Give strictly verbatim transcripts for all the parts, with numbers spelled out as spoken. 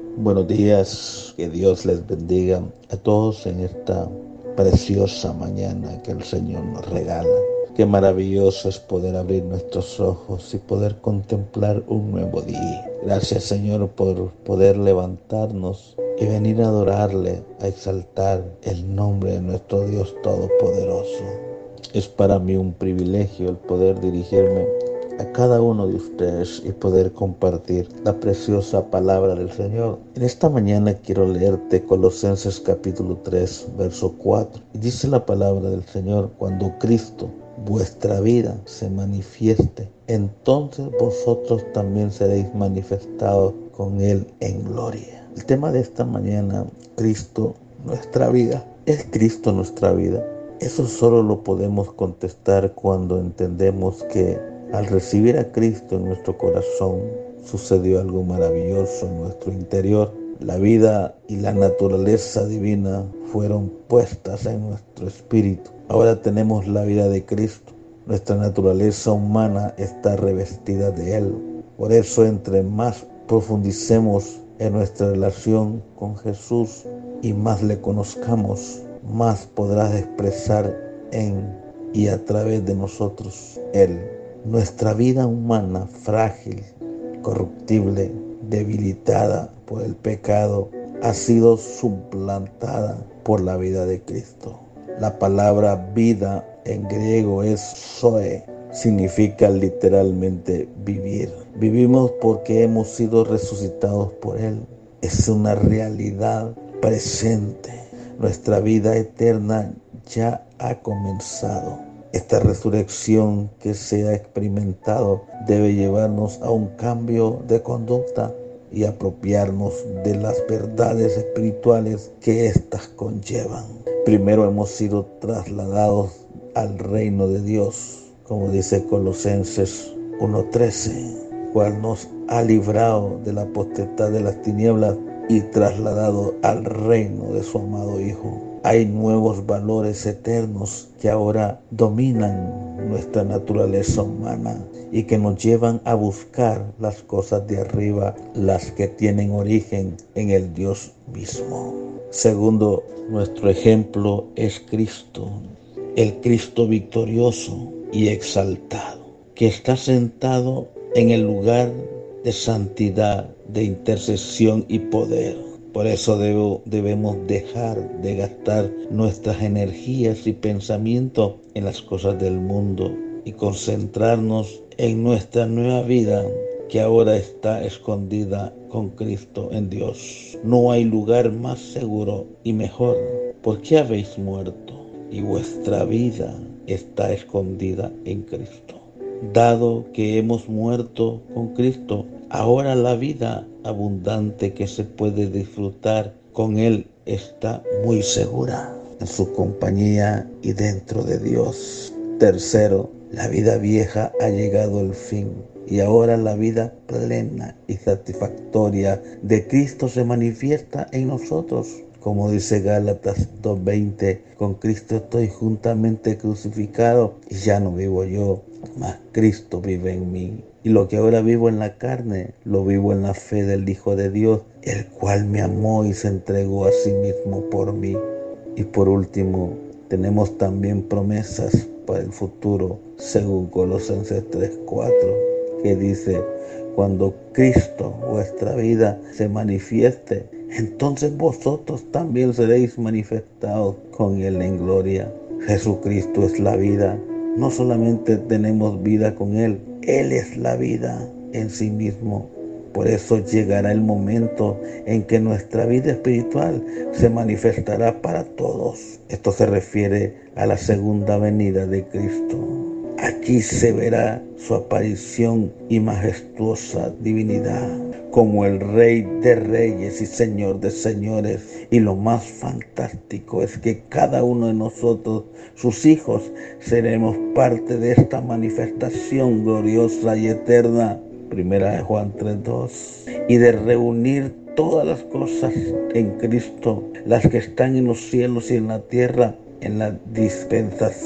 Buenos días, que Dios les bendiga a todos en esta preciosa mañana que el Señor nos regala. Qué maravilloso es poder abrir nuestros ojos y poder contemplar un nuevo día. Gracias, Señor, por poder levantarnos y venir a adorarle, a exaltar el nombre de nuestro Dios Todopoderoso. Es para mí un privilegio el poder dirigirme a cada uno de ustedes y poder compartir la preciosa palabra del Señor. En esta mañana quiero leerte Colosenses capítulo tres, verso cuatro. Y dice la palabra del Señor: cuando Cristo, vuestra vida, se manifieste, entonces vosotros también seréis manifestados con Él en gloria. El tema de esta mañana: Cristo, nuestra vida. ¿Es Cristo nuestra vida? Eso solo lo podemos contestar cuando entendemos que al recibir a Cristo en nuestro corazón, sucedió algo maravilloso en nuestro interior. La vida y la naturaleza divina fueron puestas en nuestro espíritu. Ahora tenemos la vida de Cristo. Nuestra naturaleza humana está revestida de Él. Por eso, entre más profundicemos en nuestra relación con Jesús y más le conozcamos, más podrás expresar en y a través de nosotros Él. Nuestra vida humana, frágil, corruptible, debilitada por el pecado, ha sido suplantada por la vida de Cristo. La palabra vida en griego es zoe, significa literalmente vivir. Vivimos porque hemos sido resucitados por Él. Es una realidad presente. Nuestra vida eterna ya ha comenzado. Esta resurrección que se ha experimentado debe llevarnos a un cambio de conducta y apropiarnos de las verdades espirituales que éstas conllevan. Primero hemos sido trasladados al reino de Dios, como dice Colosenses uno trece, cual nos ha librado de la potestad de las tinieblas y trasladado al reino de su amado Hijo. Hay nuevos valores eternos que ahora dominan nuestra naturaleza humana y que nos llevan a buscar las cosas de arriba, las que tienen origen en el Dios mismo. Segundo, nuestro ejemplo es Cristo, el Cristo victorioso y exaltado, que está sentado en el lugar de santidad, de intercesión y poder. Por eso debo, debemos dejar de gastar nuestras energías y pensamientos en las cosas del mundo y concentrarnos en nuestra nueva vida que ahora está escondida con Cristo en Dios. No hay lugar más seguro y mejor, porque habéis muerto y vuestra vida está escondida en Cristo. Dado que hemos muerto con Cristo, ahora la vida abundante que se puede disfrutar con Él está muy segura en su compañía y dentro de Dios. Tercero, la vida vieja ha llegado al fin y ahora la vida plena y satisfactoria de Cristo se manifiesta en nosotros. Como dice Gálatas dos veinte, con Cristo estoy juntamente crucificado y ya no vivo yo, mas Cristo vive en mí. Y lo que ahora vivo en la carne, lo vivo en la fe del Hijo de Dios, el cual me amó y se entregó a sí mismo por mí. Y por último, tenemos también promesas para el futuro, según Colosenses tres cuatro, que dice: cuando Cristo, vuestra vida, se manifieste, entonces vosotros también seréis manifestados con Él en gloria. Jesucristo es la vida. No solamente tenemos vida con Él, Él es la vida en sí mismo. Por eso llegará el momento en que nuestra vida espiritual se manifestará para todos. Esto se refiere a la segunda venida de Cristo. Aquí se verá su aparición y majestuosa divinidad como el Rey de Reyes y Señor de Señores. Y lo más fantástico es que cada uno de nosotros, sus hijos, seremos parte de esta manifestación gloriosa y eterna. Primera de Juan tres dos. Y de reunir todas las cosas en Cristo, las que están en los cielos y en la tierra, en la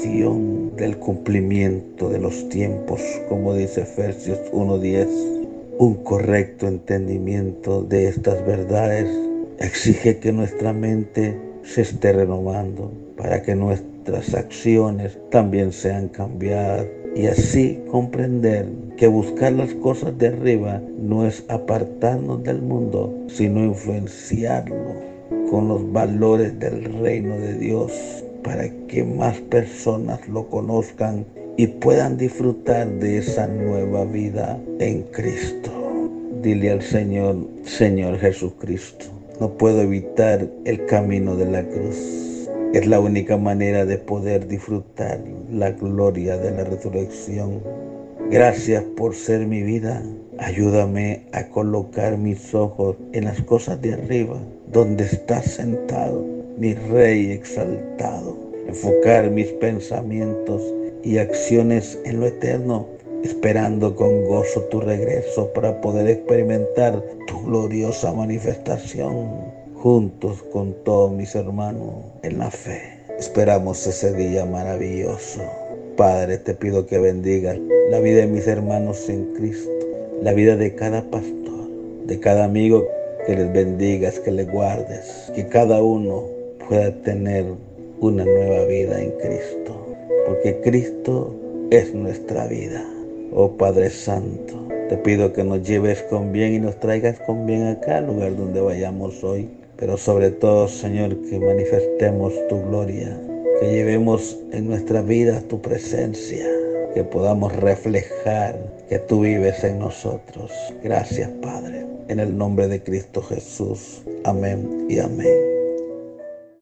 dispensación del cumplimiento de los tiempos, como dice Efesios uno diez. un correcto entendimiento de estas verdades. Exige que nuestra mente se esté renovando para que nuestras acciones también sean cambiadas y así comprender que buscar las cosas de arriba no es apartarnos del mundo, sino influenciarlo con los valores del reino de Dios para que más personas lo conozcan y puedan disfrutar de esa nueva vida en Cristo. Dile al Señor: Señor Jesucristo, no puedo evitar el camino de la cruz. Es la única manera de poder disfrutar la gloria de la resurrección. Gracias por ser mi vida. Ayúdame a colocar mis ojos en las cosas de arriba, donde estás sentado, mi Rey exaltado. Enfocar mis pensamientos y acciones en lo eterno, esperando con gozo tu regreso para poder experimentar tu gloriosa manifestación juntos con todos mis hermanos en la fe. Esperamos ese día maravilloso. Padre, te pido que bendigas la vida de mis hermanos en Cristo, la vida de cada pastor, de cada amigo, que les bendigas, que les guardes, que cada uno pueda tener una nueva vida en Cristo, porque Cristo es nuestra vida. Oh Padre Santo, te pido que nos lleves con bien y nos traigas con bien acá al lugar donde vayamos hoy, pero sobre todo, Señor, que manifestemos tu gloria, que llevemos en nuestra vida tu presencia, que podamos reflejar que tú vives en nosotros. Gracias, Padre, en el nombre de Cristo Jesús. Amén y amén.